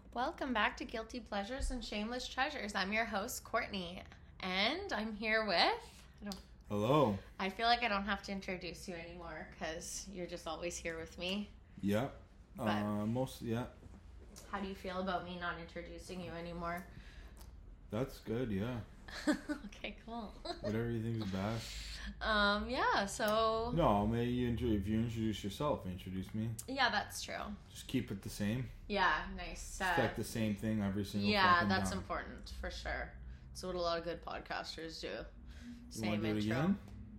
Welcome back to Guilty Pleasures and Shameless Treasures. I'm your host, Courtney, and I'm here with... Hello. I feel like I don't have to introduce you anymore because you're just always here with me. Yeah. But Yeah. how do you feel about me not introducing you anymore? That's good, yeah. Okay, cool. Whatever you think is best. Yeah, so... No, maybe if you introduce yourself, introduce me. Yeah, that's true. Just keep it the same. Yeah, nice. It's like the same thing every single Yeah, fucking that's time. important, for sure. It's what a lot of good podcasters do. You want to do it Same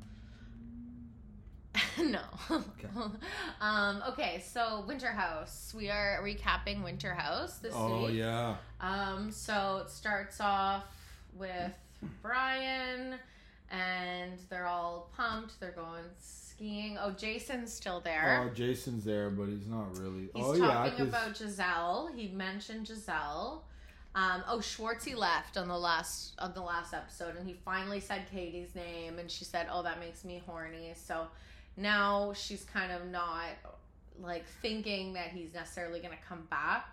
again? No. Okay, so Winter House. We are recapping Winter House this week. Oh, yeah. So it starts off with Brian, and they're all pumped. They're going skiing. Oh, Jason's still there. Oh, Jason's there, but he's not really. He's talking talking about Giselle. He mentioned Giselle. Schwartzy left on the last episode, and he finally said Katie's name, and she said, "Oh, that makes me horny." So now she's kind of not like thinking that he's necessarily going to come back.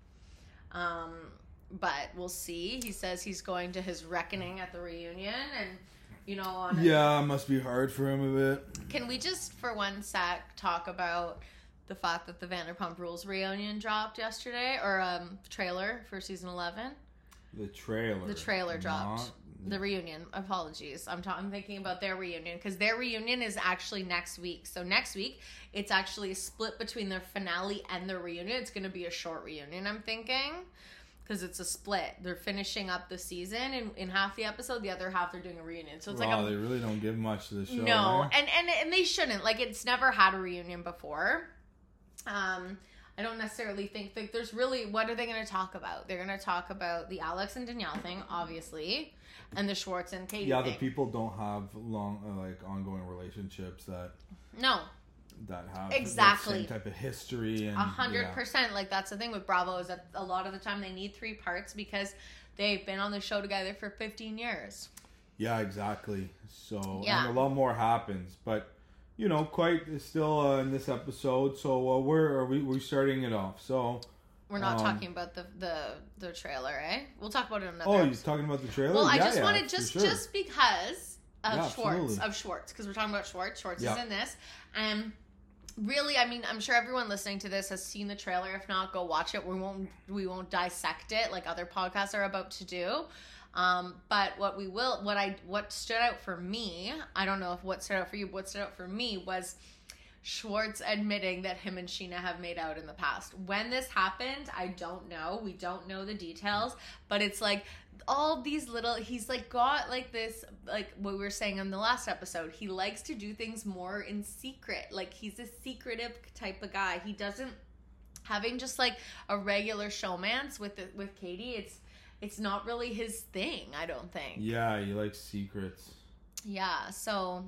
But we'll see. He says he's going to his reckoning at the reunion, and Yeah, it must be hard for him a bit. Can we just for one sec talk about the fact that the Vanderpump Rules reunion dropped yesterday, or trailer for season 11? The trailer dropped. The reunion. Apologies. I'm thinking about their reunion because their reunion is actually next week. So next week, it's actually a split between their finale and their reunion. It's going to be a short reunion, I'm thinking, because it's a split. They're finishing up the season in half the episode. The other half, they're doing a reunion. So it's they really don't give much to the show. No, eh? and they shouldn't. Like, it's never had a reunion before. I don't necessarily think that there's really... What are they going to talk about? They're going to talk about the Alex and Danielle thing, obviously, and the Schwartz and Katie thing. The people don't have long, ongoing relationships that have exactly the same type of history. And 100%. Like, that's the thing with Bravo, is that a lot of the time they need 3 parts because they've been on the show together for 15 years. Yeah, exactly. So, yeah. And a lot more happens, but... quite still in this episode. So where are we starting it off? So we're not talking about the trailer, eh? We'll talk about it in another. Oh, episode. you're talking about the trailer? Well, I just wanted just because of Schwartz, because we're talking about Schwartz. Schwartz is in this, and really, I mean, I'm sure everyone listening to this has seen the trailer. If not, go watch it. We won't dissect it like other podcasts are about to do. But what stood out for me, I don't know if what stood out for you, what stood out for me was Schwartz admitting that him and Sheena have made out in the past. When this happened, I don't know. We don't know the details, but it's like all these little, he's like got like this, like what we were saying in the last episode, he likes to do things more in secret. Like, he's a secretive type of guy. He doesn't, having just like a regular showmance with Katie, it's not really his thing, I don't think. Yeah, he likes secrets. Yeah, so...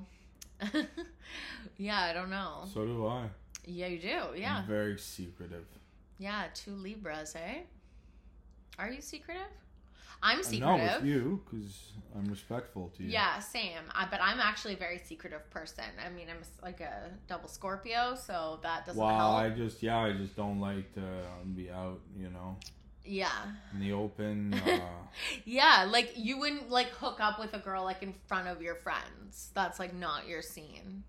yeah, I don't know. So do I. Yeah, you do, yeah. I'm very secretive. Yeah, 2 Libras, eh? Are you secretive? I'm secretive. I'm not with you, because I'm respectful to you. Yeah, same. But I'm actually a very secretive person. I mean, I'm like a double Scorpio, so that doesn't help. I just don't like to be out, Yeah. In the open. Yeah, like you wouldn't like hook up with a girl like in front of your friends. That's like not your scene.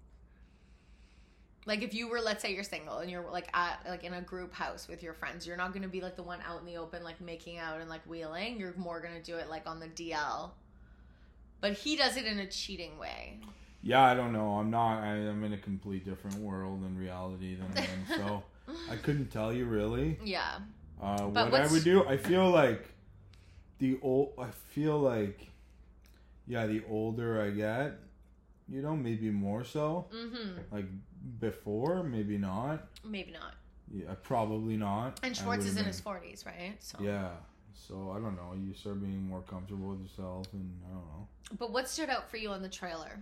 Like if you were, let's say you're single and you're like at like in a group house with your friends, you're not going to be like the one out in the open like making out and like wheeling. You're more going to do it like on the DL. But he does it in a cheating way. Yeah, I don't know. I'm in a complete different world and reality than him, so I couldn't tell you really. Yeah. What I would do, I feel like the older I get, maybe more so. Mm-hmm. Like before, maybe not. Maybe not. Yeah, probably not. And Schwartz is in his 40s, right? So. Yeah. So I don't know. You start being more comfortable with yourself, and I don't know. But what stood out for you on the trailer?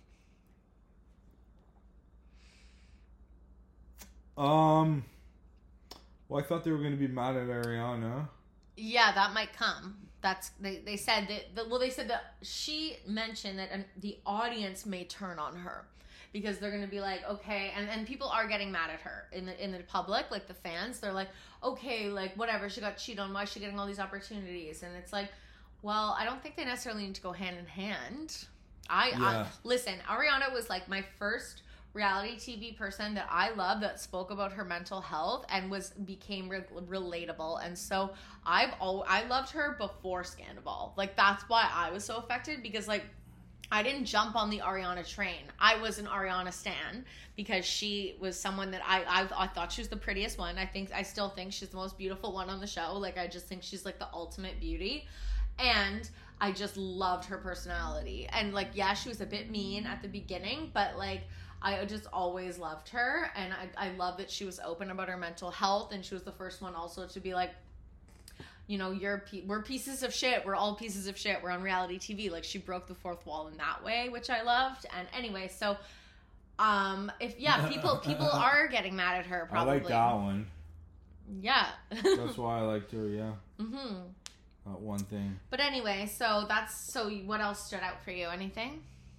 Well, I thought they were going to be mad at Ariana. Yeah, that might come. They said that. Well, they said that she mentioned that the audience may turn on her because they're gonna be like, okay, and people are getting mad at her in the public, like the fans. They're like, okay, like whatever, she got cheated on, why is she getting all these opportunities? And it's like, well, I don't think they necessarily need to go hand in hand. I listen, Ariana was like my first reality TV person that I love that spoke about her mental health and became relatable. And so I loved her before Scandal. Like that's why I was so affected, because like I didn't jump on the Ariana train. I was an Ariana stan because she was someone that I thought she was the prettiest one. I still think she's the most beautiful one on the show. Like I just think she's like the ultimate beauty. And I just loved her personality. And like, yeah, she was a bit mean at the beginning, but like I just always loved her. And I love that she was open about her mental health. And she was the first one also to be like, you know, we're pieces of shit. We're all pieces of shit. We're on reality TV. Like she broke the fourth wall in that way, which I loved. And anyway, so people are getting mad at her probably. I like that one. Yeah. That's why I liked her, yeah. Mm-hmm. That one thing. But anyway, so what else stood out for you? Anything?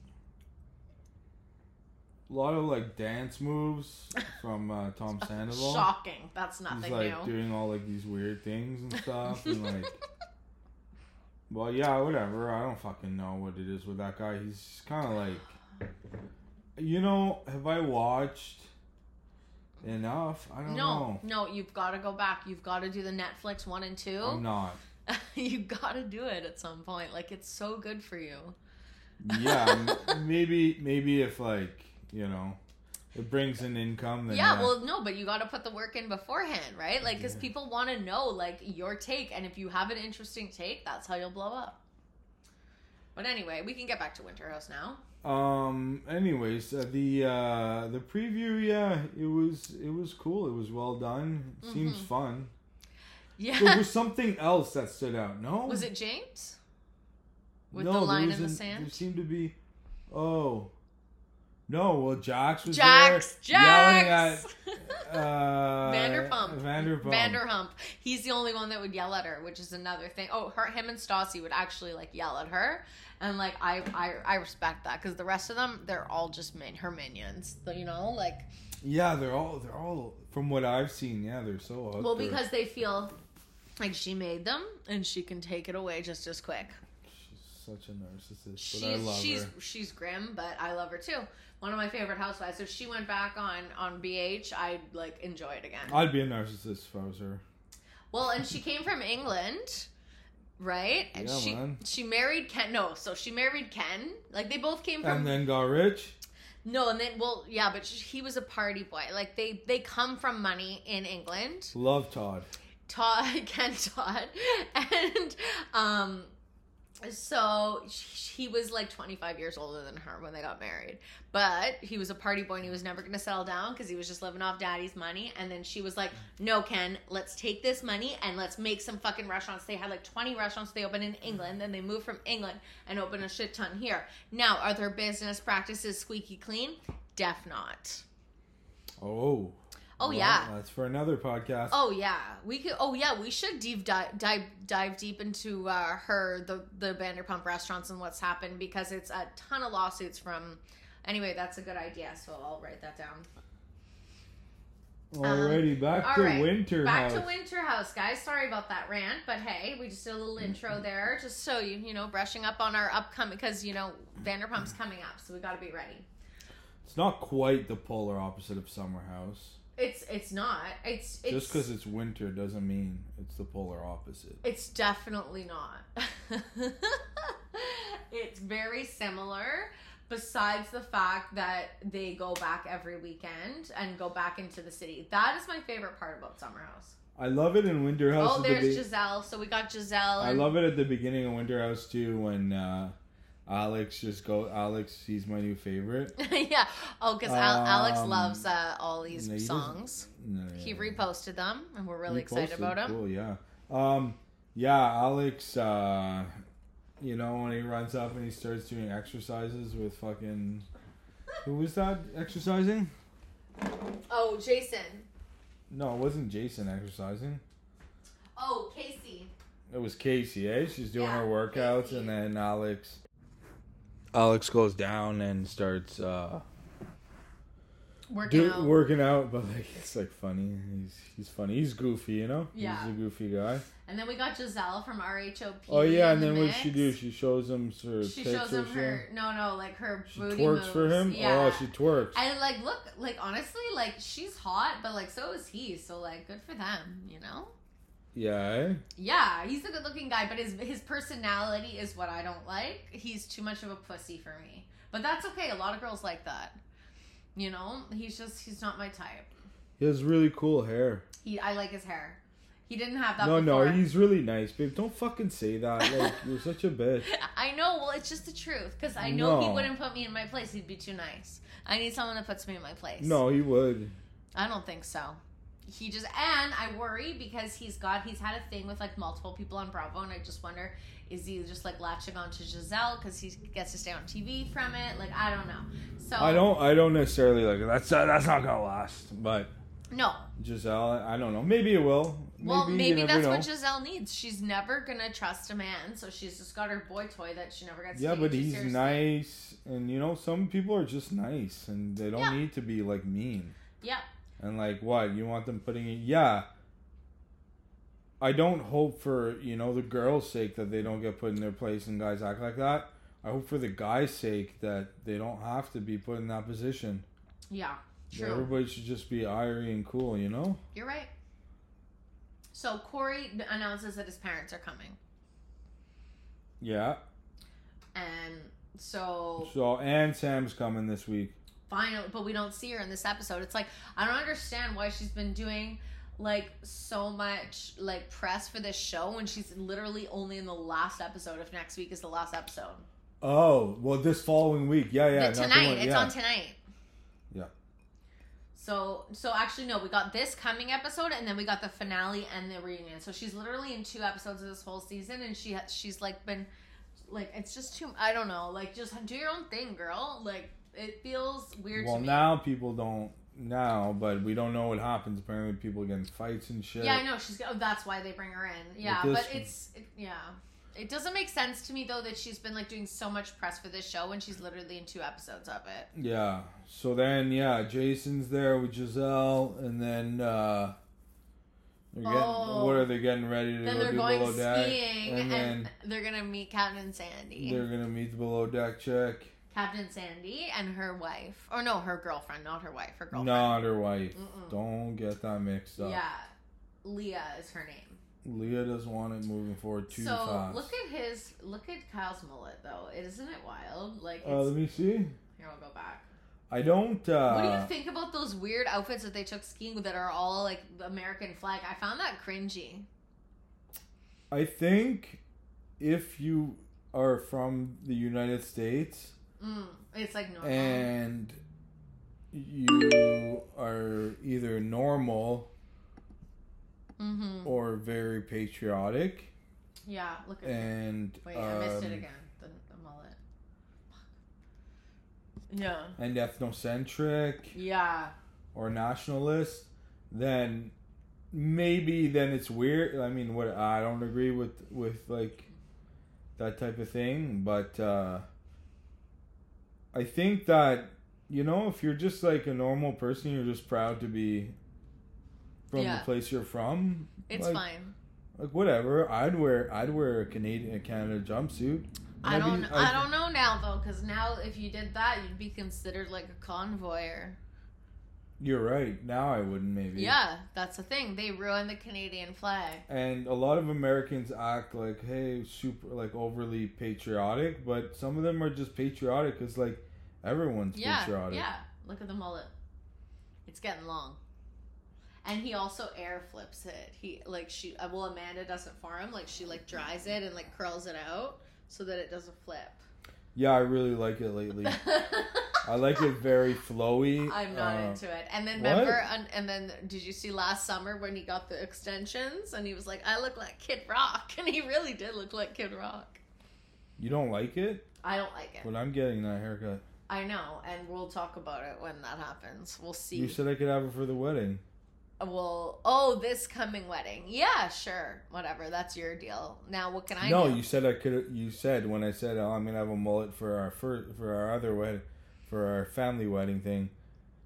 A lot of like dance moves from Tom Sandoval. Shocking. That's nothing new. He's like doing all like these weird things and stuff. And like, well, yeah, whatever. I don't fucking know what it is with that guy. He's kind of like, you know, have I watched enough? I don't know. No, you've got to go back. You've got to do the Netflix 1 and 2. I'm not. You got to do it at some point. Like, it's so good for you. Yeah, maybe if like, you know, it brings in income. Then yeah, well, no, but you got to put the work in beforehand, right? Like, because people want to know, like, your take. And if you have an interesting take, that's how you'll blow up. But anyway, we can get back to Winter House now. Anyways, the preview, yeah, it was cool. It was well done. It seems fun. Yeah. There was something else that stood out. No? Was it James? With the line in the sand? There seemed to be... Oh. No, well, Jax was Jax! yelling at... Vanderpump. He's the only one that would yell at her, which is another thing. Oh, him and Stassi would actually, like, yell at her. And, like, I respect that, because the rest of them, they're all just her minions. You know, like... Yeah, they're all... From what I've seen, yeah, they're so hooked. Well, because they feel... like she made them, and she can take it away just as quick. She's such a narcissist, but I love her. She's grim, but I love her too. One of my favorite housewives. If she went back on BH, I'd like enjoy it again. I'd be a narcissist if I was her. Well, and she came from England, right? And yeah, she married Ken. No, so she married Ken. Like they both came from. And then got rich. No, and then yeah, but he was a party boy. Like they come from money in England. Love Todd, and so he was like 25 years older than her when they got married, but he was a party boy and he was never going to settle down because he was just living off daddy's money. And then she was like, no, Ken, let's take this money and let's make some fucking restaurants. They had like 20 restaurants they opened in England, then they moved from England and opened a shit ton here. Now, are their business practices squeaky clean? Def not. Oh, yeah. That's for another podcast. Oh yeah, we could. Oh yeah, we should dive deep into the Vanderpump restaurants and what's happened, because it's a ton of lawsuits from. Anyway, that's a good idea, so I'll write that down. Alrighty, back to Winter House. Back to Winter House, guys. Sorry about that rant, but hey, we just did a little intro there, just so you know, brushing up on our upcoming, because you know Vanderpump's coming up, so we got to be ready. It's not quite the polar opposite of Summer House. It's not. It's just because it's winter doesn't mean it's the polar opposite. It's definitely not. It's very similar, besides the fact that they go back every weekend and go back into the city. That is my favorite part about Summer House. I love it in Winter House. Oh, there's Giselle. So we got Giselle. I love it at the beginning of Winter House too, when Alex, he's my new favorite. Yeah. Oh, because Alex loves all these songs. He reposted them, and we're really excited about him. Cool, yeah. Yeah, Alex, you know, when he runs up and he starts doing exercises with fucking... Who was that exercising? Oh, Jason. No, it wasn't Jason exercising. Oh, Casey. It was Casey, eh? She's doing her workouts, Casey. And then Alex goes down and starts working out, but like it's like funny. He's funny. He's goofy, you know. Yeah. He's a goofy guy. And then we got Giselle from RHOP. Oh yeah, and then what does she do? She shows him her. She shows him her like her she booty twerks moves. for him. Yeah. Oh, she twerks. And like look, like honestly, like she's hot, but like so is he. So like good for them, you know. Yeah. Eh? Yeah, he's a good-looking guy, but his personality is what I don't like. He's too much of a pussy for me, but that's okay. A lot of girls like that. You know, he's not my type. He has really cool hair. I like his hair. He didn't have that before. No, he's really nice, babe. Don't fucking say that. Like, you're such a bitch. I know. Well, it's just the truth. Because I know he wouldn't put me in my place. He'd be too nice. I need someone that puts me in my place. No, he would. I don't think so. And I worry because he's had a thing with like multiple people on Bravo, and I just wonder, is he just like latching on to Giselle because he gets to stay on TV from it? Like, I don't know. So I don't necessarily like it. That's not gonna last, but. No. Giselle, I don't know. Maybe it will. Maybe that's what Giselle needs. She's never gonna trust a man, so she's just got her boy toy that she never gets. Yeah, but he's seriously. Nice, and you know, some people are just nice, and they don't need to be like mean. Yeah. And like, what you want them putting in? Yeah. I don't hope for the girls' sake that they don't get put in their place and guys act like that. I hope for the guy's sake that they don't have to be put in that position. Yeah. True. Everybody should just be irie and cool, you know? You're right. So Corey announces that his parents are coming. Yeah. And and Sam's coming this week. Finally, but we don't see her in this episode. It's like, I don't understand why she's been doing like so much like press for this show when she's literally only in the last episode if next week is the last episode. Oh, well, this following week. Yeah. Tonight. It's on tonight. Yeah. So actually, no, we got this coming episode, and then we got the finale and the reunion. So she's literally in 2 episodes of this whole season, and she's like been, like, it's just too, I don't know, like, just do your own thing, girl. Like, it feels weird to me. Well, now people don't, but we don't know what happens. Apparently people get in fights and shit. Yeah, I know. That's why they bring her in. Yeah, but it doesn't make sense to me, though, that she's been, like, doing so much press for this show when she's literally in 2 episodes of it. Yeah. So then, Jason's there with Giselle, and then, what are they getting ready to then go they're do going below deck? skiing, and then they're going to meet Captain Sandy. They're going to meet the below deck chick. Captain Sandy and her wife. Or no, her girlfriend, not her wife. Her girlfriend. Not her wife. Mm-mm. Don't get that mixed up. Yeah. Leah is her name. Leah doesn't want it moving forward too fast. So look at Kyle's mullet though. Isn't it wild? Like, let me see. Here, I'll go back. I don't. What do you think about those weird outfits that they took skiing that are all like American flag? I found that cringy. I think if you are from the United States, it's like normal, and you are either normal. Or very patriotic. Yeah, look at it. Wait, I missed it again. The mullet. Yeah. And ethnocentric. Yeah. Or nationalist, then maybe it's weird. I mean, I don't agree with like that type of thing, but I think that if you're just like a normal person, you're just proud to be from the place you're from. It's like, fine. Like whatever. I'd wear a Canada jumpsuit. I don't know now though, because now if you did that, you'd be considered like a convoyer. You're right. Now I wouldn't maybe. Yeah, that's the thing. They ruined the Canadian flag. And a lot of Americans act like, hey, super like overly patriotic, but some of them are just patriotic because like everyone's patriotic. Yeah. Look at the mullet. It's getting long. And he also air flips it. Amanda does it for him. Like she like dries it and like curls it out so that it doesn't flip. Yeah, I really like it lately. I like it very flowy. I'm not into it. And then remember, and then did you see last summer when he got the extensions and he was like, I look like Kid Rock. And he really did look like Kid Rock. You don't like it? I don't like it. But I'm getting that haircut. I know, and we'll talk about it when that happens. We'll see. You said I could have it for the wedding. Well, this coming wedding. Yeah, sure. Whatever. That's your deal. Now, what can I do? No, you said I could. You said when I said, I'm going to have a mullet for our other wedding, for our family wedding thing,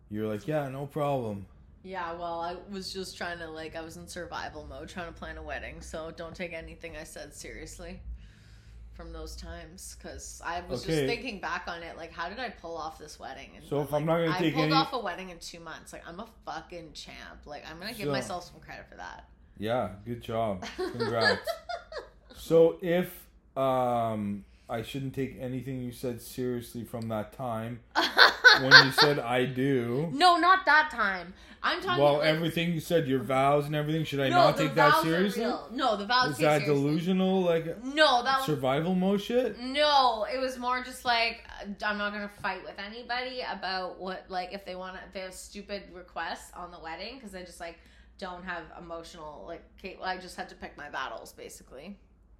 You're like, yeah, no problem. Yeah, well, I was just trying to, like, I was in survival mode trying to plan a wedding, so don't take anything I said seriously from those times, because I was just thinking back on it, like, how did I pull off this wedding? And so if I'm not going to take I pulled off a wedding in 2 months. Like, I'm a fucking champ. Like, I'm going to give myself some credit for that. Yeah, good job. Congrats. So if I shouldn't take anything you said seriously from that time when you said I do. No, not that time. I'm talking about everything you said, your vows and everything. Should I not take that seriously? No, the vows. Is that delusional? Like no, that was survival mode shit. No, it was more just like I'm not gonna fight with anybody about what like if they have stupid requests on the wedding because I just like don't have emotional like. I just had to pick my battles basically.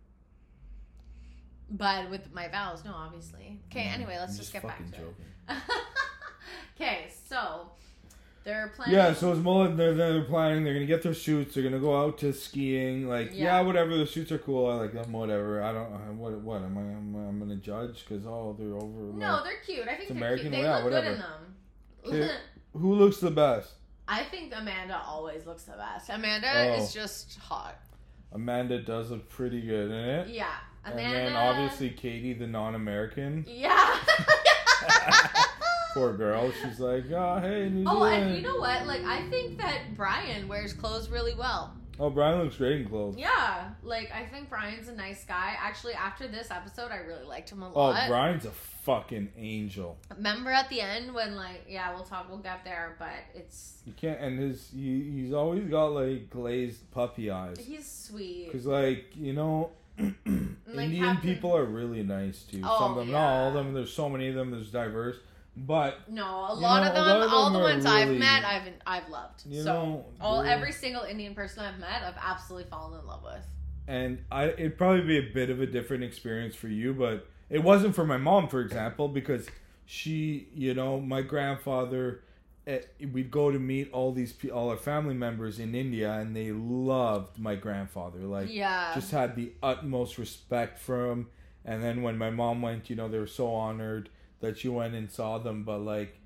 But with my vows, no, obviously. Okay, anyway, let's just get back to it. Okay, so they're planning. Yeah, so it's Mullet. They're planning. They're gonna get their suits. They're gonna go out to skiing. Like, yeah whatever. The suits are cool. I like them. Whatever. I don't. What am I? I'm gonna judge because they're over. No, like, they're cute. I think they're American, cute. They look good in them. Okay. Who looks the best? I think Amanda always looks the best. Amanda is just hot. Amanda does look pretty good in it. Yeah. Amanda. And then obviously Katie, the non-American. Yeah. Poor girl. She's like, oh, hey, New Zealand. Oh, and you know what? Like, I think that Brian wears clothes really well. Oh, Brian looks great in clothes. Yeah. Like, I think Brian's a nice guy. Actually, after this episode, I really liked him a lot. Oh, Brian's a fucking angel. Remember at the end when, like, yeah, we'll get there, but it's... You can't, and he's always got, like, glazed puppy eyes. He's sweet. Because, like, you know... like Indian people are really nice too. Some of them, not all of them. There's so many of them. There's diverse, but no, a lot of them. All the ones really, I've met, I've loved. Every single Indian person I've met, I've absolutely fallen in love with. And it'd probably be a bit of a different experience for you, but it wasn't for my mom, for example, because she, you know, my grandfather. We'd go to meet all our family members in India, and they loved my grandfather. Like, just had the utmost respect for him. And then when my mom went, you know, they were so honored that she went and saw them. But like,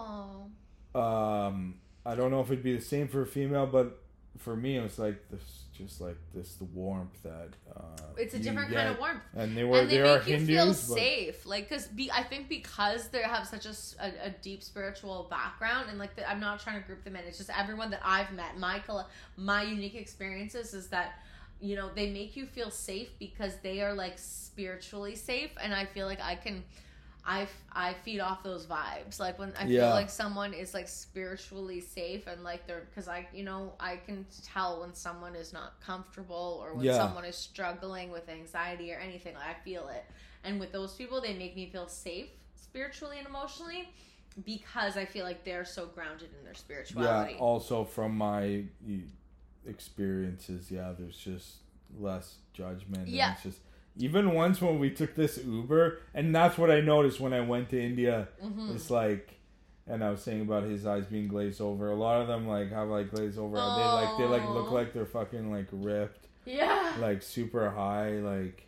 I don't know if it'd be the same for a female, but for me, it was like this, just like this, the warmth that it's a different kind of warmth, and they make you feel safe, like I think because they have such a deep spiritual background, and like I'm not trying to group them in. It's just everyone that I've met, my unique experiences is that you know they make you feel safe because they are like spiritually safe, and I feel like I feed off those vibes. Like when I feel like someone is like spiritually safe and like they're, cause I can tell when someone is not comfortable or when someone is struggling with anxiety or anything. Like I feel it. And with those people, they make me feel safe spiritually and emotionally because I feel like they're so grounded in their spirituality. Yeah. Also from my experiences, there's just less judgment. Yeah. And it's just, even once when we took this Uber, and that's what I noticed when I went to India, it's like, and I was saying about his eyes being glazed over. A lot of them like have like glazed over. They look like they're fucking like ripped. Yeah. Like super high, like.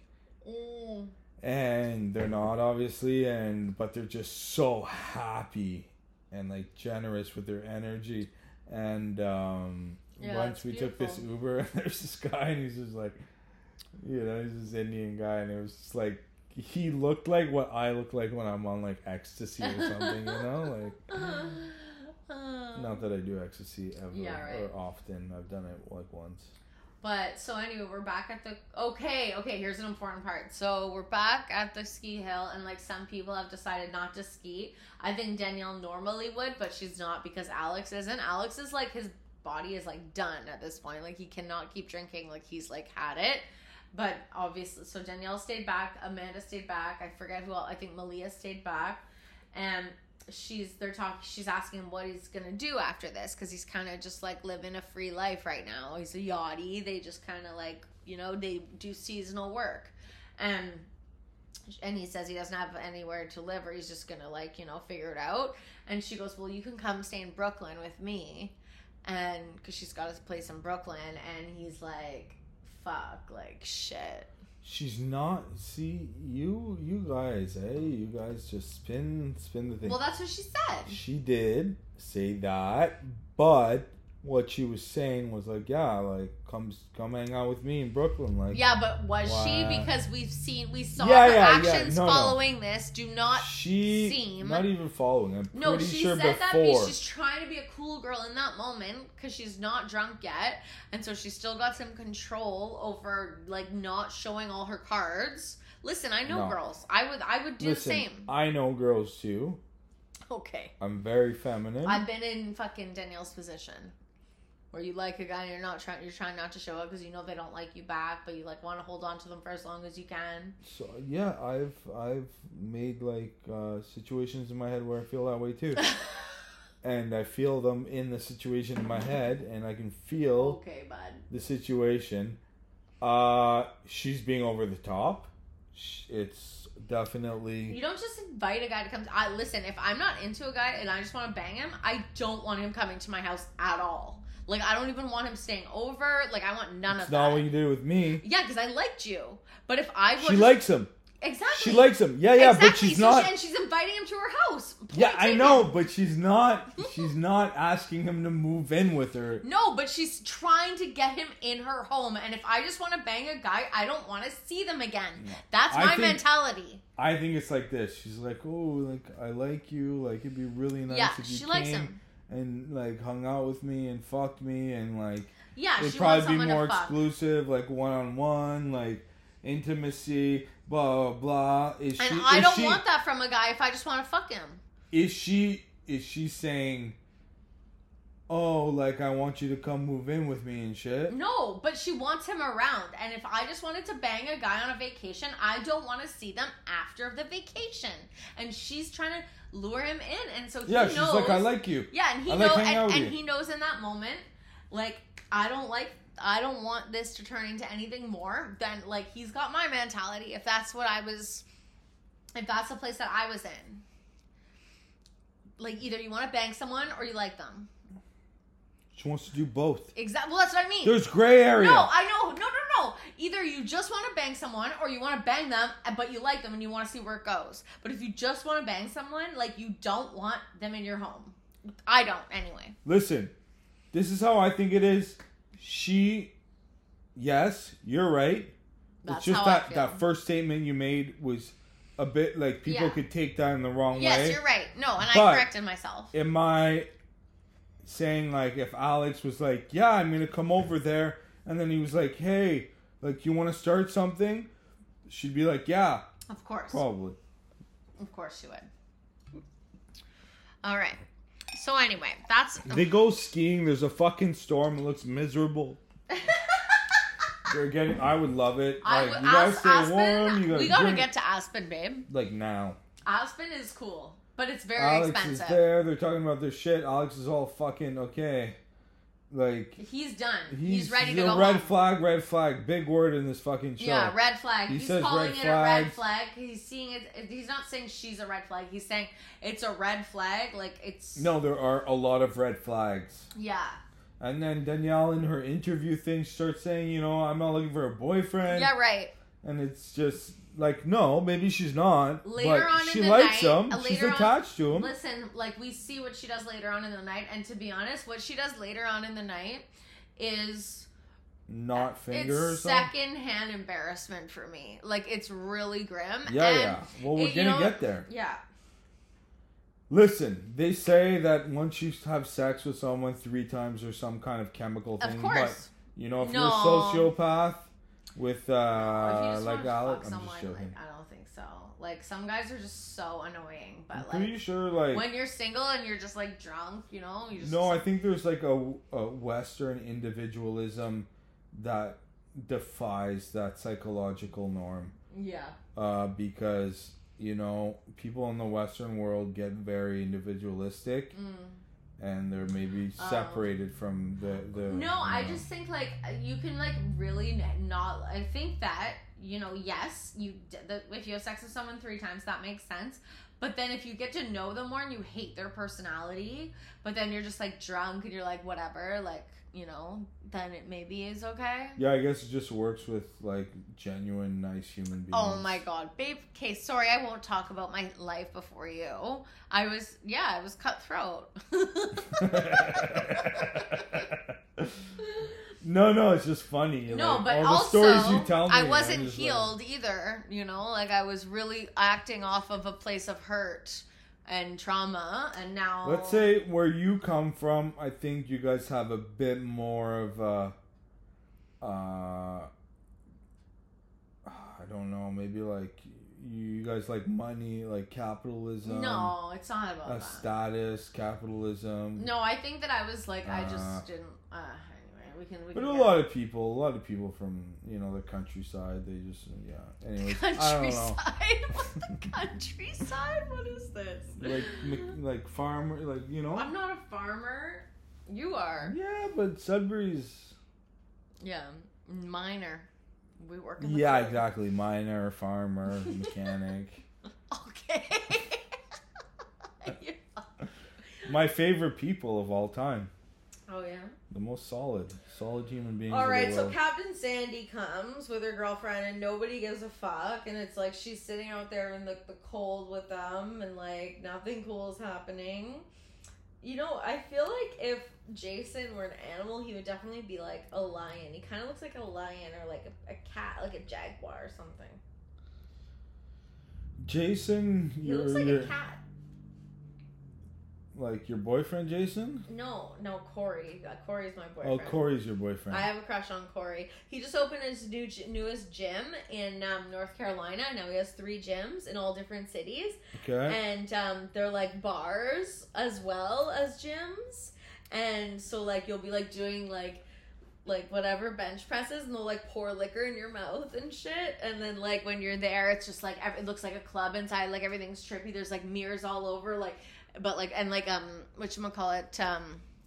And they're not obviously, but they're just so happy and like generous with their energy. And once we took this Uber, and there's this guy, and he's just like. You know, he's this Indian guy, and it was just like he looked like what I look like when I'm on like ecstasy or something. You know, like not that I do ecstasy ever or often. I've done it like once. But so anyway, we're back at the okay. Here's an important part. So we're back at the ski hill, and like some people have decided not to ski. I think Danielle normally would, but she's not because Alex isn't. Alex is like his body is like done at this point. Like he cannot keep drinking. Like he's like had it. But obviously, so Danielle stayed back, Amanda stayed back. I forget who else. I think Malia stayed back, and she's asking him what he's gonna do after this because he's kind of just like living a free life right now. He's a yachty. They just kind of like they do seasonal work, and he says he doesn't have anywhere to live or he's just gonna like figure it out. And she goes, well, you can come stay in Brooklyn with me, and because she's got a place in Brooklyn, and he's like. Fuck, like shit. She's not. See, you guys, you guys just spin the thing. Well, that's what she said. She did say that, but what she was saying was like, yeah, like come hang out with me in Brooklyn, like. Yeah, but was she? Because we saw her actions following this. Do not seem not even following. I'm no, pretty she sure said before. that she's trying to be a cool girl in that moment because she's not drunk yet, and so she's still got some control over like not showing all her cards. Listen, I know girls. I would do the same. I know girls too. Okay. I'm very feminine. I've been in fucking Danielle's position. Where you like a guy and you're trying not to show it because you know they don't like you back, but you like want to hold on to them for as long as you can. So yeah, I've made like situations in my head where I feel that way too, and I feel them in the situation in my head, and I can feel the situation. She's being over the top. It's definitely. You don't just invite a guy to come. Listen, if I'm not into a guy and I just want to bang him, I don't want him coming to my house at all. Like, I don't even want him staying over. Like, I want none of that. It's not what you did with me. Yeah, because I liked you. But if I was... She likes him. Exactly. She likes him. Yeah, exactly. But she's not... And she's inviting him to her house. I know, but she's not asking him to move in with her. No, but she's trying to get him in her home. And if I just want to bang a guy, I don't want to see them again. No. That's my mentality. I think it's like this. She's like, oh, like, I like you. Like, it'd be really nice if you came. Likes him. And like hung out with me and fucked me and like it'd probably be more exclusive, like one-on-one, like intimacy, blah blah blah. I don't want that from a guy if I just want to fuck him. Is she saying, oh, like I want you to come move in with me and shit? No, but she wants him around, and if I just wanted to bang a guy on a vacation, I don't want to see them after the vacation. And she's trying to lure him in, and so he knows. Yeah, she's like, I like you. Yeah, and he knows, and he knows in that moment, like I don't want this to turn into anything more than like he's got my mentality. If that's the place that I was in, like either you want to bang someone or you like them. She wants to do both. Exactly. Well, that's what I mean. There's gray area. No, I know. No. Either you just want to bang someone or you want to bang them, but you like them and you want to see where it goes. But if you just want to bang someone, like you don't want them in your home. I don't, anyway. Listen, this is how I think it is. Yes, you're right. That's it's just that first statement you made was a bit like people could take that in the wrong way. Yes, you're right. No, and I corrected myself. Am I saying like if Alex was like, yeah, I'm going to come over there, and then he was like, hey, like you want to start something? She'd be like, yeah. Of course. Probably. Of course she would. All right. So anyway, that's... They go skiing. There's a fucking storm. It looks miserable. I would love it. Like, you guys stay warm. We gotta get to Aspen, babe. Like now. Aspen is cool, but it's very expensive. Alex is there. They're talking about their shit. Alex is all fucking okay. Like he's done. He's ready to go. Red flag. Big word in this fucking show. Yeah, red flag. He's calling it a red flag. He's seeing it. He's not saying she's a red flag. He's saying it's a red flag. Like it's. No, there are a lot of red flags. Yeah. And then Danielle in her interview thing starts saying, you know, I'm not looking for a boyfriend. Yeah, right. And it's just like, no, maybe she's not. Later but on she in the likes night, him. She's attached to him. Listen, like we see what she does later on in the night, and to be honest, what she does later on in the night is not finger. It's secondhand embarrassment for me. Like it's really grim. Yeah. Well, we're gonna get there. Yeah. Listen, they say that once you have sex with someone 3 times, there's some kind of chemical thing. Of course. But you know, if you're a sociopath with like Alex, I'm just joking. Like, I don't think so. Like some guys are just so annoying, but I'm pretty sure like when you're single and you're just like drunk, you know. You just no, I think there's like a Western individualism that defies that psychological norm. Yeah. Because you know, people in the Western world get very individualistic, and they're maybe separated from the. No, I just think like you can like really not. I think that you know, yes, if you have sex with someone 3 times, that makes sense. But then if you get to know them more and you hate their personality, but then you're just like drunk and you're like whatever, like, you know, then it maybe is okay. Yeah, I guess it just works with like genuine nice human beings. Oh my god, babe. Okay, sorry, I won't talk about my life before you. I was cutthroat. No, it's just funny. No, like, but all also, the stories you tell me, I wasn't I'm just healed either, you know? Like, I was really acting off of a place of hurt and trauma, and now... Let's say where you come from, I think you guys have a bit more of a... I don't know, maybe like... You guys like money, like capitalism. No, it's not about that. Status, capitalism. No, I think that I was like, I just didn't... anyway, we can But a lot of people from, you know, the countryside, they just, yeah. Anyways, countryside? What the countryside? What is this? Like farmer, like, you know. I'm not a farmer. You are. Yeah, but Sudbury's... Yeah, miner. We work in the Yeah, field. exactly. Miner, farmer, mechanic. Okay. My favorite people of all time. Oh, yeah? The most solid human beings. All right, so Captain Sandy comes with her girlfriend and nobody gives a fuck. And it's like she's sitting out there in the cold with them and like nothing cool is happening. You know, I feel like if Jason were an animal, he would definitely be like a lion. He kind of looks like a lion or like a cat, like a jaguar or something. Jason, He looks like a cat. Like your boyfriend, Jason? No, Corey. Corey's my boyfriend. Oh, Corey's your boyfriend. I have a crush on Corey. He just opened his newest gym in North Carolina. Now he has 3 gyms in all different cities. Okay. And they're like bars as well as gyms. And so like you'll be like doing like whatever bench presses and they'll like pour liquor in your mouth and shit. And then like when you're there, it's just like it looks like a club inside. Like everything's trippy. There's like mirrors all over. Like. But like and like whatchamacallit,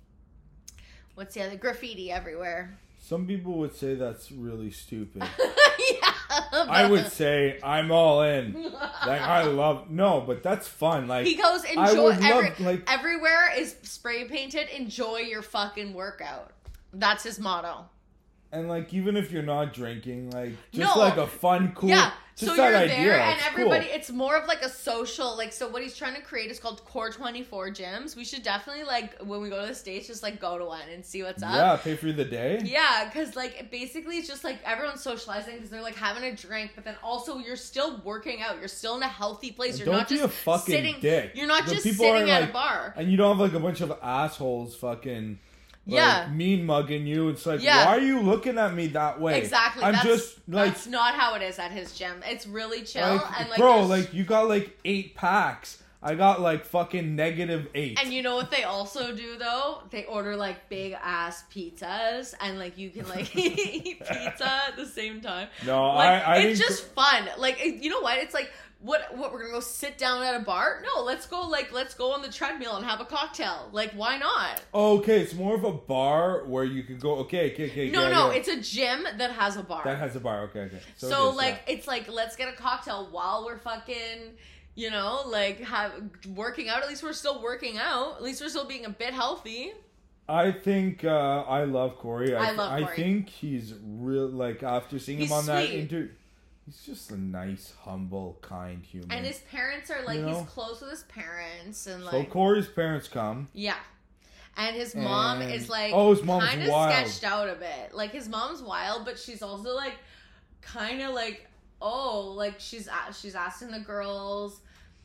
what's the other graffiti everywhere. Some people would say that's really stupid. Yeah, I would say I'm all in. Like but that's fun. Like he goes enjoy everywhere is spray painted. Enjoy your fucking workout. That's his motto. And like even if you're not drinking, like just like a fun, cool. Yeah. Just so that you're idea. there and it's everybody, cool. It's more of like a social, like, so what he's trying to create is called Core 24 gyms. We should definitely, like, when we go to the States, just, like, go to one and see what's up. Yeah, pay for the day. Yeah, because, like, basically it's just, like, everyone's socializing because they're, like, having a drink, but then also you're still working out. You're still in a healthy place. You're not just a fucking sitting, dick. You're not just sitting at a bar. And you don't have, like, a bunch of assholes fucking... Like, mean mugging you. It's like, why are you looking at me that way? Exactly. That's not how it is at his gym. It's really chill. Like, and like, bro, like you got like 8 packs. I got like fucking -8. And you know what they also do though? They order like big ass pizzas and like you can like eat pizza at the same time. No, like, I it's think just fun. Like you know what? It's like what we're gonna go sit down at a bar? No, let's go on the treadmill and have a cocktail. Like why not? Okay, it's more of a bar where you could go. Okay. No, it's a gym that has a bar. That has a bar. Okay. So like it's like let's get a cocktail while we're fucking. You know, like working out. At least we're still working out. At least we're still being a bit healthy. I think I love Corey. I love Corey. I think he's real. Like after seeing him on sweet. that interview, he's just a nice, humble, kind human. And his parents are like he's close with his parents and like. So Corey's parents come. Yeah. And his mom is like his mom's kind of wild. sketched out a bit. Like his mom's wild, but she's also like kind of like like she's asking the girls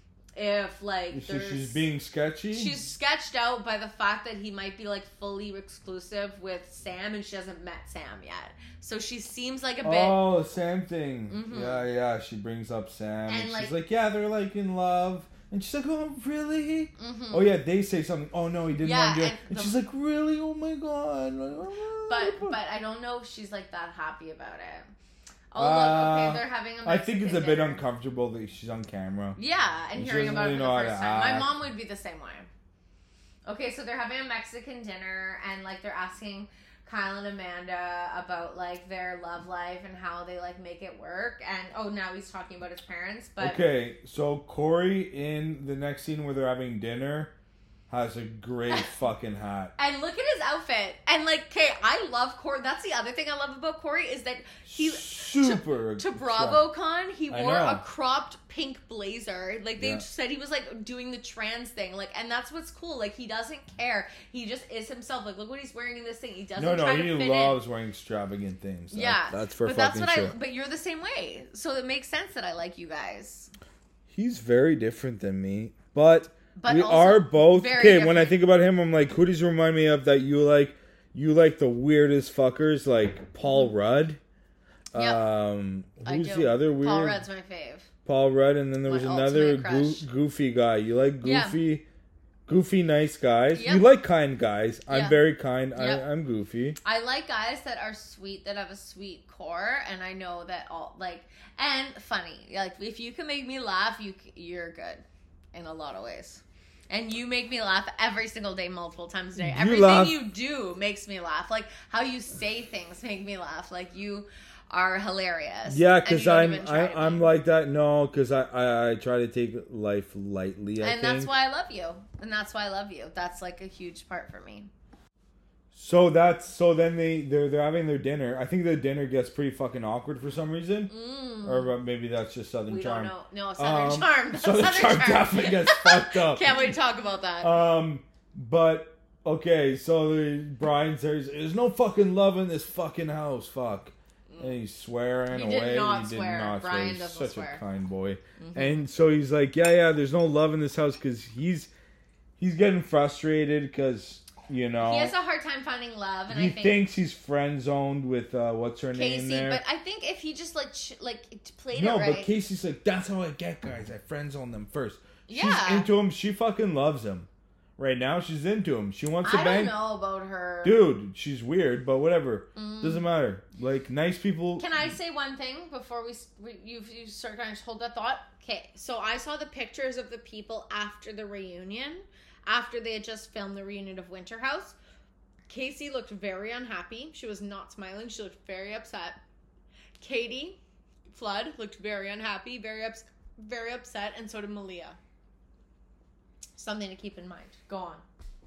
if like she's being sketchy. She's sketched out by the fact that he might be like fully exclusive with Sam and she hasn't met Sam yet. So she seems like a bit Oh, Sam thing. Mm-hmm. Yeah, she brings up Sam and she's like, yeah, they're like in love. And she's like, oh, really? Mm-hmm. Oh, yeah, they say something. Oh, no, he didn't want to do it. And she's like, really? Oh, my God. But I don't know if she's, like, that happy about it. Oh, look, okay, they're having a Mexican I think it's a bit dinner. uncomfortable that she's on camera. Yeah, and hearing about it for the first time. My mom would be the same way. Okay, so they're having a Mexican dinner, and, like, they're asking Kyle and Amanda about like their love life and how they like make it work. And now he's talking about his parents. But okay, so Corey in the next scene where they're having dinner has a great fucking hat. And look at his outfit. And like, okay, I love Corey. That's the other thing I love about Corey is that he super to BravoCon he wore a cropped pink blazer. Like they said he was like doing the trans thing. Like, and that's what's cool. Like he doesn't care. He just is himself. Like look what he's wearing in this thing. He doesn't try to fit in. He loves wearing extravagant things. Yeah, that's for but fucking that's what sure. But you're the same way, so it makes sense that I like you guys. He's very different than me, but we also are both very okay. different. When I think about him, I'm like, who does he remind me of that you like? You like the weirdest fuckers, like Paul Rudd. Yep. Who's the other weird? Paul Rudd's my fave. Paul Rudd, and then there was another goofy guy. You like goofy, nice guys. Yep. You like kind guys. I'm very kind. Yep. I'm goofy. I like guys that are sweet, that have a sweet core, and I know that all like and funny. Like if you can make me laugh, you're good in a lot of ways. And you make me laugh every single day, multiple times a day. Everything you do makes me laugh. Like how you say things make me laugh. Like you are hilarious. Yeah, because I'm like that. No, because I try to take life lightly. I think that's why I love you. And that's why I love you. That's like a huge part for me. So then they're having their dinner. I think the dinner gets pretty fucking awkward for some reason, or maybe that's just Southern Charm. We don't know. No, Southern Charm. Southern Charm definitely gets fucked up. Can't wait to talk about that. But okay, so Brian says there's no fucking love in this fucking house. Fuck. And he's swearing away. He did not swear. Brian doesn't such swear. A kind boy. Mm-hmm. And so he's like, yeah, there's no love in this house because he's getting frustrated because. You know, he has a hard time finding love, and he thinks he's friend zoned with what's her name there. But I think if he just played it right. No, but Casey's like, that's how I get guys. I friend zone them first. Yeah, she's into him. She fucking loves him. Right now, she's into him. She wants to bang. I don't know about her, dude. She's weird, but whatever. Doesn't matter. Like nice people. Can I say one thing before you start kind of hold that thought? Okay, so I saw the pictures of the people after the reunion. After they had just filmed the reunion of Winter House, Casey looked very unhappy. She was not smiling. She looked very upset. Katie Flood looked very unhappy, very upset, and so did Malia. Something to keep in mind. Go on.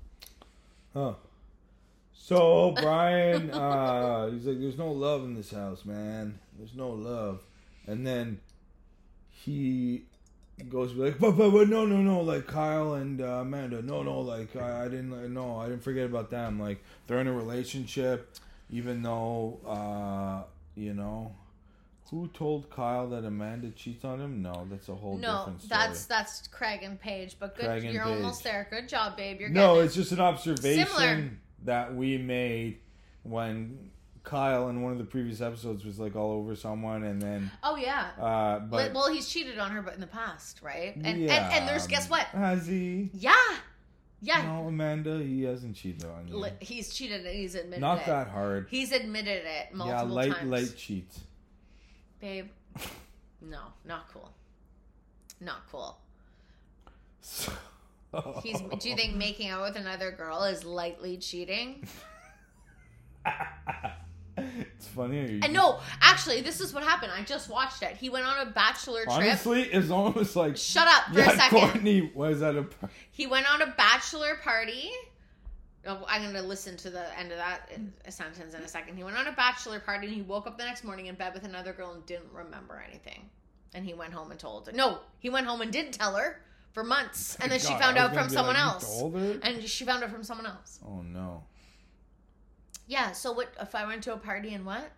Oh. So Brian, he's like, there's no love in this house, man. There's no love. And then he goes like, but no, like Kyle and Amanda, no, like I didn't forget about them. Like they're in a relationship, even though who told Kyle that Amanda cheats on him? No, that's a whole different story. No, that's Craig and Paige. But good, you're almost there. Good job, babe. You're no, it's just an observation that we made when Kyle in one of the previous episodes was like all over someone, and then but he's cheated on her, but in the past, right? And there's guess what? Has he? Yeah. No, Amanda, he hasn't cheated on you. He's cheated and he's admitted it. Not that hard. He's admitted it multiple times. Yeah, light cheats. Babe, no, not cool. Not cool. Do you think making out with another girl is lightly cheating? It's funny. And no, actually, this is what happened. I just watched it. He went on a bachelor trip. Honestly, it's almost like... Shut up for a second. Courtney was at a... He went on a bachelor party. Oh, I'm going to listen to the end of that sentence in a second. He went on a bachelor party and he woke up the next morning in bed with another girl and didn't remember anything. And he went home and told her. No, he went home and didn't tell her for months. And then she found out from someone else. And she found out from someone else. Oh, no. Yeah, so what if I went to a party and what?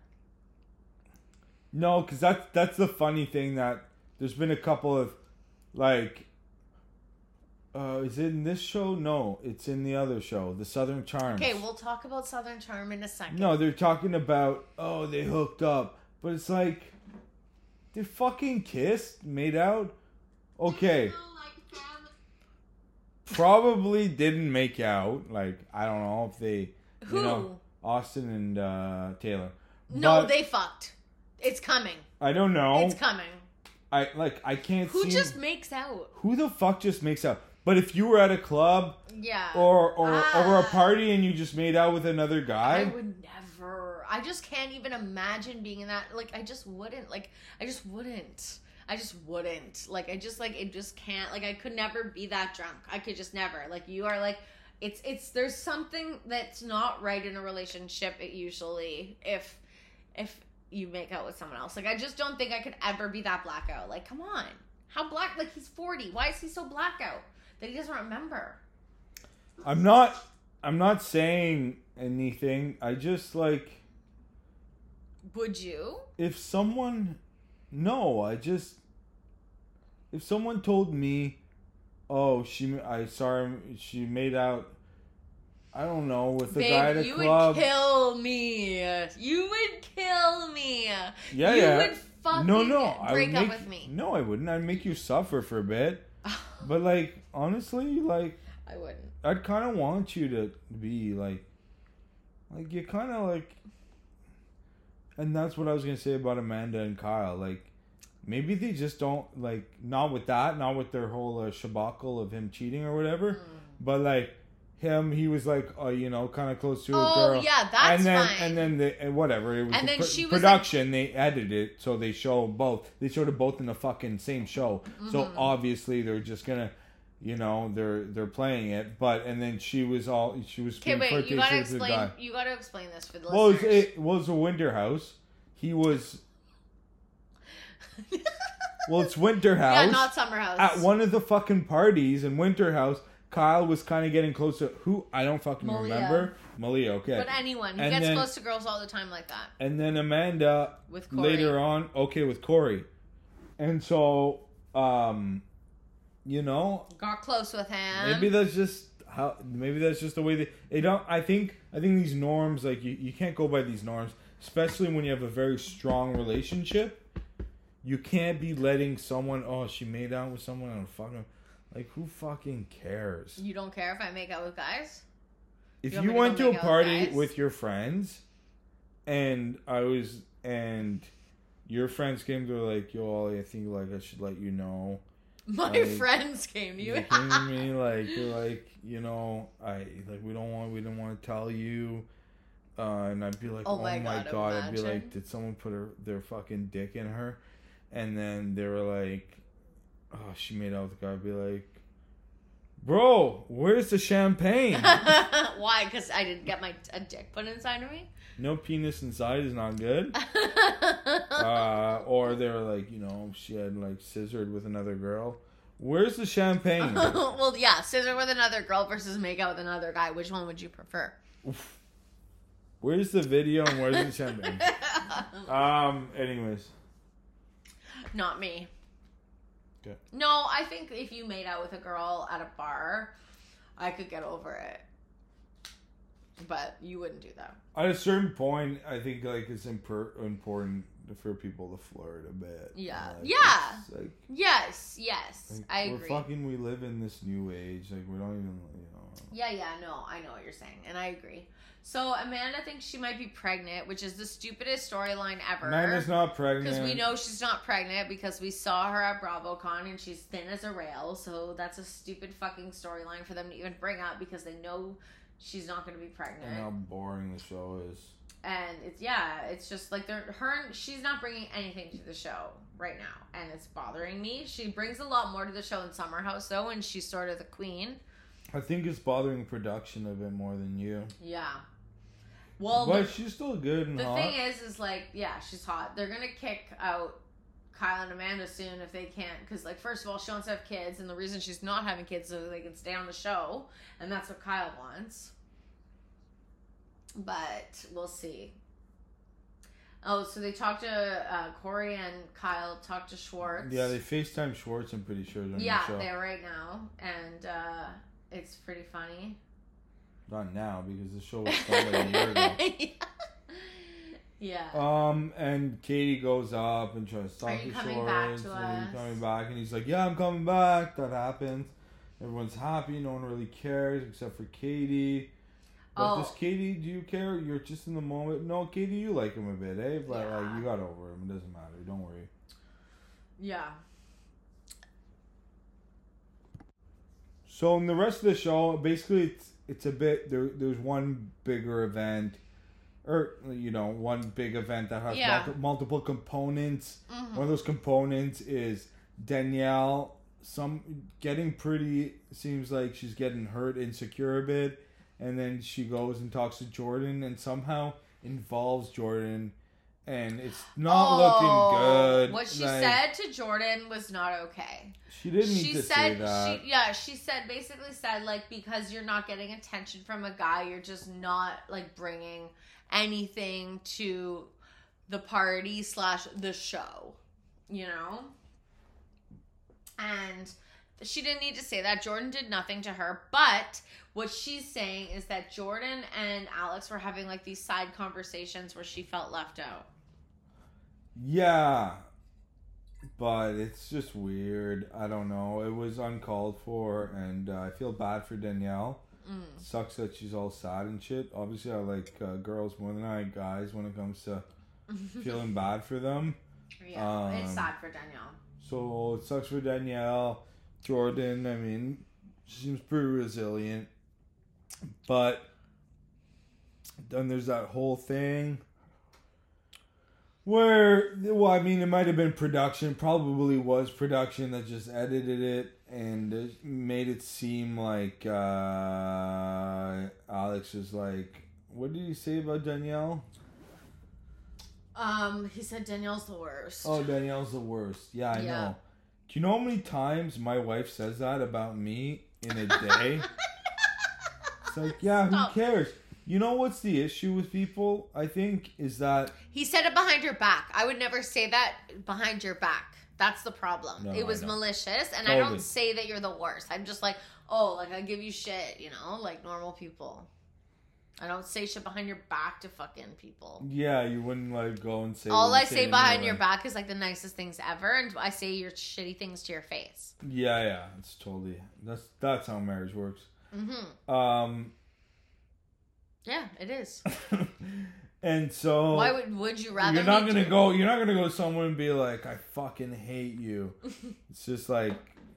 No, because that's the funny thing that there's been a couple of, like, is it in this show? No, it's in the other show, the Southern Charms. Okay, we'll talk about Southern Charm in a second. No, they're talking about, they hooked up. But it's like, they fucking kissed, made out. Okay. Probably didn't make out. Like, I don't know if they... Who? Austin and Taylor. No, they fucked. It's coming. I don't know. It's coming. I can't see... Who just makes out? Who the fuck just makes out? But if you were at a club Yeah. or a party and you just made out with another guy, I would never. I just can't even imagine being in that. Like, I just wouldn't. Like, I just wouldn't. Like, it just can't. Like, I could never be that drunk. I could just never. Like, you are like, there's something that's not right in a relationship. It usually, if you make out with someone else. Like, I just don't think I could ever be that blackout. Like, come on. How black? Like, he's 40. Why is he so blackout that he doesn't remember? I'm not saying anything. I just, like... Would you? If someone... No, if someone told me, oh, she made out, I don't know, with the guy at a club. You would kill me. You would kill me. Yeah, you would fucking break up with me. No, I wouldn't. I'd make you suffer for a bit. But, like, honestly, like... I wouldn't. I'd kind of want you to be, like you kind of, like... And that's what I was going to say about Amanda and Kyle. Like, maybe they just don't, like, not with their whole shabacle of him cheating or whatever. But, like, he was, like, kind of close to a girl. Oh, yeah, that's fine. And then, whatever. It was and then she was production. Like, they edited it, so they showed both. They showed it both in the fucking same show. Mm-hmm. So, obviously, they're just going to... they're playing it, and then she was okay, wait, you gotta explain this for the listeners. listeners. It was a Winter House. He was... Well, it's Winter House. Yeah, not Summer House. At one of the fucking parties in Winter House, Kyle was kind of getting close to... Who? I don't fucking remember. Malia, okay. But anyone. He gets close to girls all the time like that. And then Amanda... With Corey. Later on... Okay, with Corey. And so... got close with him. Maybe that's just the way they don't. I think these norms, like, you can't go by these norms, especially when you have a very strong relationship. You can't be letting someone, she made out with someone and fucking, like, who fucking cares? You don't care if I make out with guys? If you went to a party with your friends and your friends came to, like, yo, Ollie, I think, like, I should let you know. My friends came to you. They came to me, like, they're like, we didn't want to tell you. And I'd be like, oh my God. Imagine. I'd be like, did someone put their fucking dick in her? And then they were like, oh, she made out with the guy. I'd be like, bro, where's the champagne? Why? Because I didn't get a dick put inside of me? No penis inside is not good. Or they were like, she had, like, scissored with another girl. Where's the champagne? Well, yeah, scissor with another girl versus make out with another guy. Which one would you prefer? Oof. Where's the video and where's the champagne? Anyways. Not me. Okay. No, I think if you made out with a girl at a bar, I could get over it. But you wouldn't do that. At a certain point, I think, like, it's important for people to flirt a bit. Yeah. Like, yeah. Like, yes. Like, I agree. We live in this new age. Like, we don't even, Yeah, no, I know what you're saying. And I agree. So, Amanda thinks she might be pregnant, which is the stupidest storyline ever. Amanda's not pregnant. Because we know she's not pregnant because we saw her at BravoCon and she's thin as a rail. So, that's a stupid fucking storyline for them to even bring up because they know she's not going to be pregnant. And how boring the show is. And it's just like she's not bringing anything to the show right now. And it's bothering me. She brings a lot more to the show in Summer House, though, and she's sort of the queen. I think it's bothering production a bit more than you. Yeah. Well, but she's still good and hot. The thing is like, yeah, she's hot. They're going to kick out Kyle and Amanda soon if they can't. Because, like, first of all, she wants to have kids. And the reason she's not having kids is so they can stay on the show. And that's what Kyle wants. But we'll see. Oh, so they talked to Corey and Kyle talked to Schwartz. Yeah, they FaceTime Schwartz, I'm pretty sure. Yeah, they're right now. And it's pretty funny. Not now, because the show was started a year ago. Yeah. And Katie goes up and tries to talk to Schwartz. Are you coming back? And he's like, yeah, I'm coming back. That happens. Everyone's happy. No one really cares except for Katie. But does Katie, do you care? You're just in the moment. No, Katie, you like him a bit, eh? But you got over him. It doesn't matter. Don't worry. Yeah. So in the rest of the show, basically it's a bit there's one bigger event, or one big event that has multiple components. Mm-hmm. One of those components is Danielle seems like she's getting hurt, insecure a bit, and then she goes and talks to Jordan and somehow involves Jordan, and it's not looking good. What she said to Jordan was not okay. She didn't need to say that. She basically said, like, because you're not getting attention from a guy, you're just not, like, bringing anything to the party / the show, And she didn't need to say that. Jordan did nothing to her. But what she's saying is that Jordan and Alex were having, like, these side conversations where she felt left out. Yeah. But it's just weird. I don't know. It was uncalled for, and I feel bad for Danielle. It sucks that she's all sad and shit. Obviously, I like girls more than I like guys when it comes to feeling bad for them. Yeah, it's sad for Danielle. So it sucks for Danielle. Jordan, I mean, she seems pretty resilient. But then there's that whole thing where, well, I mean, it might have been production. Probably was production that just edited it and made it seem like Alex was like, what did he say about Danielle? He said Danielle's the worst. Oh, Danielle's the worst. Yeah, I know. Do you know how many times my wife says that about me in a day? It's like, yeah, who cares? You know what's the issue with people, I think, is that... He said it behind your back. I would never say that behind your back. That's the problem. No, it was malicious, and totally. I don't say that you're the worst. I'm just like, I give you shit, like normal people. I don't say shit behind your back to fucking people. Yeah, you wouldn't like go and say... All I say behind your back is like the nicest things ever, and I say your shitty things to your face. Yeah, it's totally... That's how marriage works. Mm-hmm. Yeah, it is. And so... Why would you rather... You're not gonna go to someone and be like, I fucking hate you. It's just like...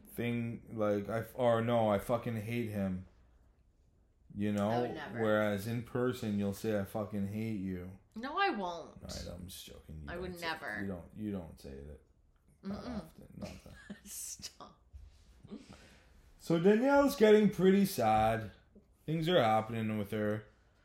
I fucking hate him. I would never. Whereas in person, you'll say, I fucking hate you. No, I won't. Alright, I'm just joking. I would never. You don't say it. Not often. Not that. Stop. So Danielle's getting pretty sad. Things are happening with her.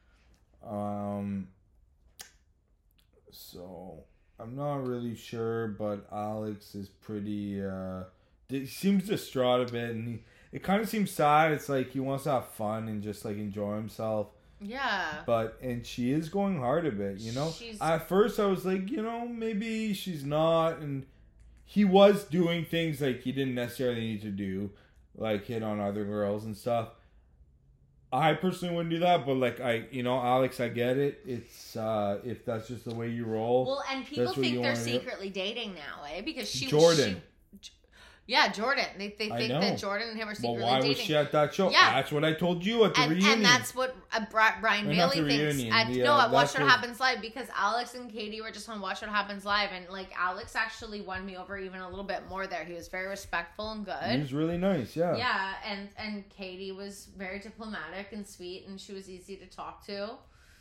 So I'm not really sure, but Alex is pretty he seems distraught a bit, and it kind of seems sad. It's like he wants to have fun and just like enjoy himself. Yeah. And she is going hard a bit, At first I was like, maybe she's not, and he was doing things like he didn't necessarily need to do, like hit on other girls and stuff. I personally wouldn't do that, but like Alex, I get it. It's if that's just the way you roll. Well, and people think they're secretly dating now, Because Jordan. Jordan. They think that Jordan and him are secretly dating. Well, why was she at that show? Yeah. That's what I told you at the reunion. And that's what Brian Bailey thinks. At Watch What Happens Live, because Alex and Katie were just on Watch What Happens Live, and like Alex actually won me over even a little bit more there. He was very respectful and good. He was really nice, yeah. Yeah, and Katie was very diplomatic and sweet, and she was easy to talk to.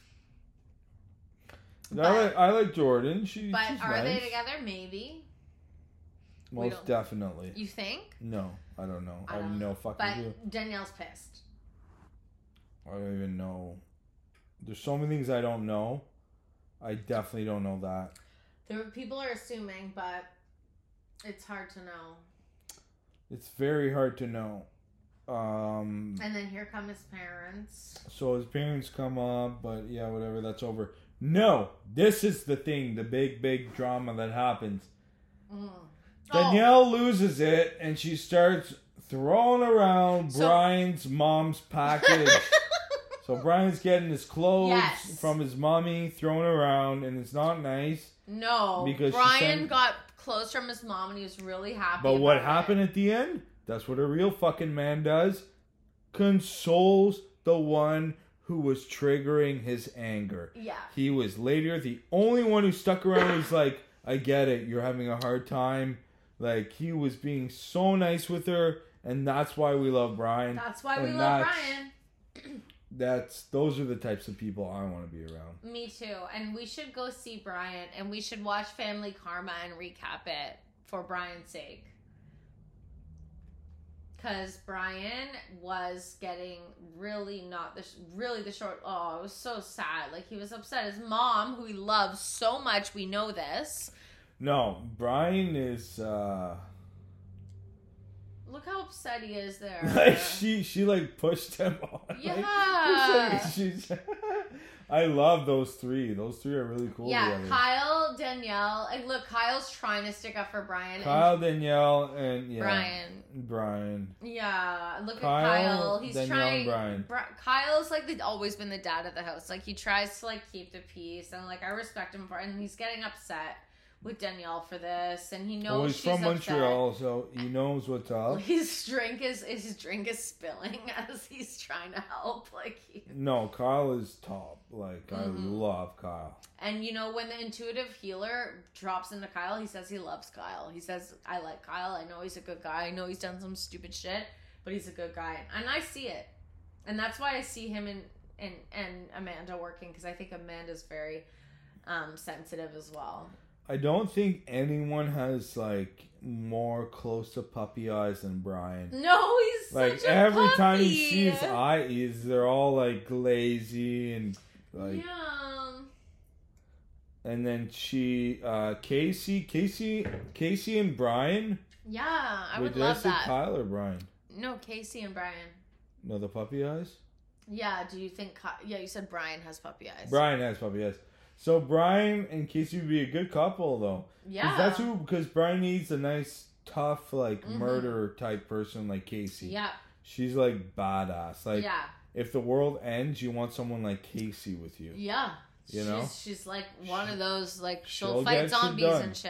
I like Jordan. She's are they together? Maybe. Most definitely. You think? No, I don't know. I have no fucking clue. But Danielle's pissed. I don't even know. There's so many things I don't know. I definitely don't know that. People are assuming, but it's hard to know. It's very hard to know. And then here come his parents. So his parents come up, but yeah, whatever, that's over. No! This is the thing, the big drama that happens. Danielle loses it, and she starts throwing around Brian's mom's package. So Brian's getting his clothes from his mommy, thrown around, and it's not nice. No, because Brian got clothes from his mom, and he was really happy. But what happened at the end? That's what a real fucking man does. Consoles the one who was triggering his anger. Yeah. He was later the only one who stuck around. Was like, I get it. You're having a hard time. Like, he was being so nice with her, And that's why we love Brian. That's why we love Brian. Those are the types of people I want to be around. Me too. And we should go see Brian, and we should watch Family Karma and recap it for Brian's sake. Because Brian was getting really the short. Oh, it was so sad. Like, he was upset. His mom, who he loves so much, we know this. No, Brian is. Look how upset he is there. Like she like pushed him on. Yeah. Like, I love those three. Those three are really cool. Yeah, together. Kyle, Danielle, and look, Kyle's trying to stick up for Brian. Kyle, Danielle, and Brian. Yeah, look Kyle, at Kyle. He's Danielle, trying. And Brian. Kyle's like always been the dad of the house. Like, he tries to like keep the peace, and like I respect him for. And he's getting upset with Danielle for this, and he knows he's she's from upset. Montreal, so he knows what's up. His drink is spilling as he's trying to help. Like, no, Kyle is top. Like, I love Kyle. And you know, when the intuitive healer drops into Kyle, he says he loves Kyle. He says, I like Kyle. I know he's a good guy. I know he's done some stupid shit, but he's a good guy. And I see it. And that's why I see him and Amanda working, because I think Amanda's very sensitive as well. I don't think anyone has like more close to puppy eyes than Brian. No, he's like such a every puppy. time you see his eyes, they're all like lazy and like. Yeah. And then Casey and Brian. Yeah, I would love that. Kyle or Brian? No, Casey and Brian. No, the puppy eyes. Yeah. Do you think? Yeah, you said Brian has puppy eyes. Brian has puppy eyes. So Brian and Casey would be a good couple, though. Yeah. Because Brian needs a nice, tough, like, murderer type person like Casey. Yeah. She's, like, badass. Like, yeah. If the world ends, you want someone like Casey with you. Yeah. You know? She's like one of those, like, she'll fight zombies and shit.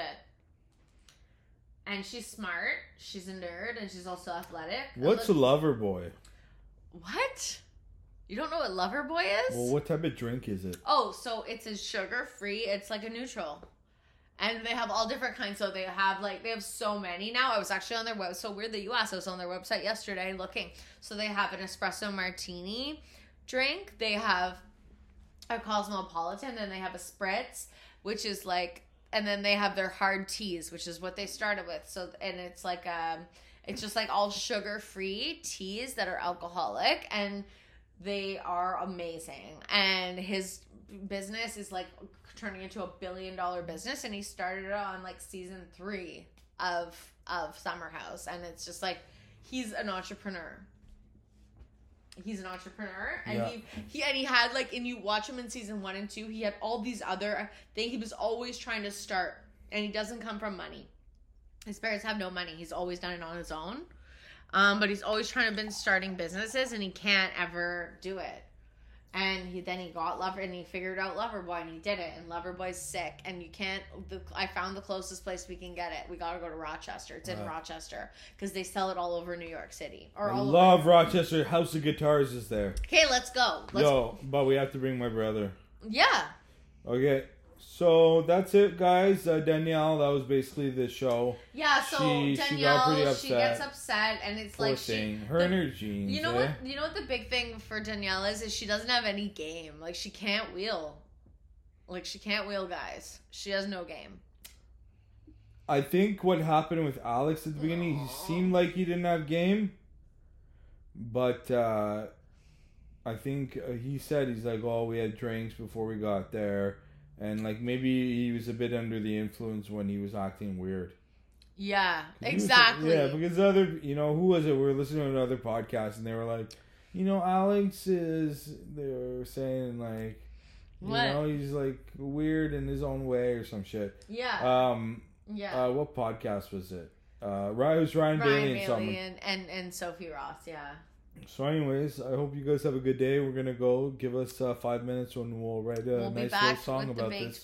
And she's smart. She's a nerd, and she's also athletic. What's a lover boy? What? You don't know what Loverboy is? Well, what type of drink is it? Oh, so it's a sugar-free. It's like a neutral. And they have all different kinds. So they have so many now. I was actually on their website. So weird that you asked. I was on their website yesterday looking. So they have an espresso martini drink. They have a cosmopolitan. Then they have a spritz, which is like, and then they have their hard teas, which is what they started with. So, and it's like, it's just like all sugar-free teas that are alcoholic, and they are amazing. And his business is like turning into $1 billion business, and he started it on like season 3 of Summer House. And it's just like, he's an entrepreneur. He's an entrepreneur, and he had like, and you watch him in season 1 and 2, he had all these other things. He was always trying to start, and he doesn't come from money. His parents have no money. He's always done it on his own. But he's always trying to been starting businesses, and he can't ever do it. And he got Lover, and he figured out Loverboy, and he did it. And Loverboy's sick, and you can't. I found the closest place we can get it. We gotta go to Rochester. It's in Rochester because they sell it all over New York City. I love Rochester. House of Guitars is there. Okay, let's go. But we have to bring my brother. Yeah. Okay. So that's it, guys. Danielle, that was basically the show. Yeah, so Danielle, she gets upset, and it's Poor like thing. Her and her jeans. You know what? You know what the big thing for Danielle is she doesn't have any game. Like, she can't wheel. Like, she can't wheel, guys. She has no game. I think what happened with Alex at the beginning, he seemed like he didn't have game, but I think he said he's like, oh, we had drinks before we got there. And, like, maybe he was a bit under the influence when he was acting weird. Yeah, exactly. Because who was it? We were listening to another podcast, and they were like, Alex is, they were saying, like, he's, like, weird in his own way or some shit. Yeah. What podcast was it? It was Ryan Bailey and Sophie Ross, yeah. So anyways, I hope you guys have a good day. We're going to go. Give us 5 minutes when we'll write a nice little song about this.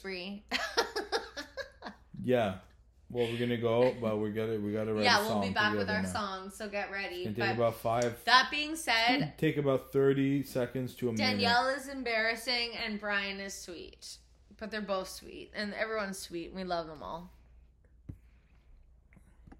Yeah. Well, we're going to go, but we got to write a song. Yeah, we'll be back with our song, so get ready. It's going to take about 5. That being said, take about 30 seconds to a minute. Danielle is embarrassing and Brian is sweet. But they're both sweet, and everyone's sweet. We love them all.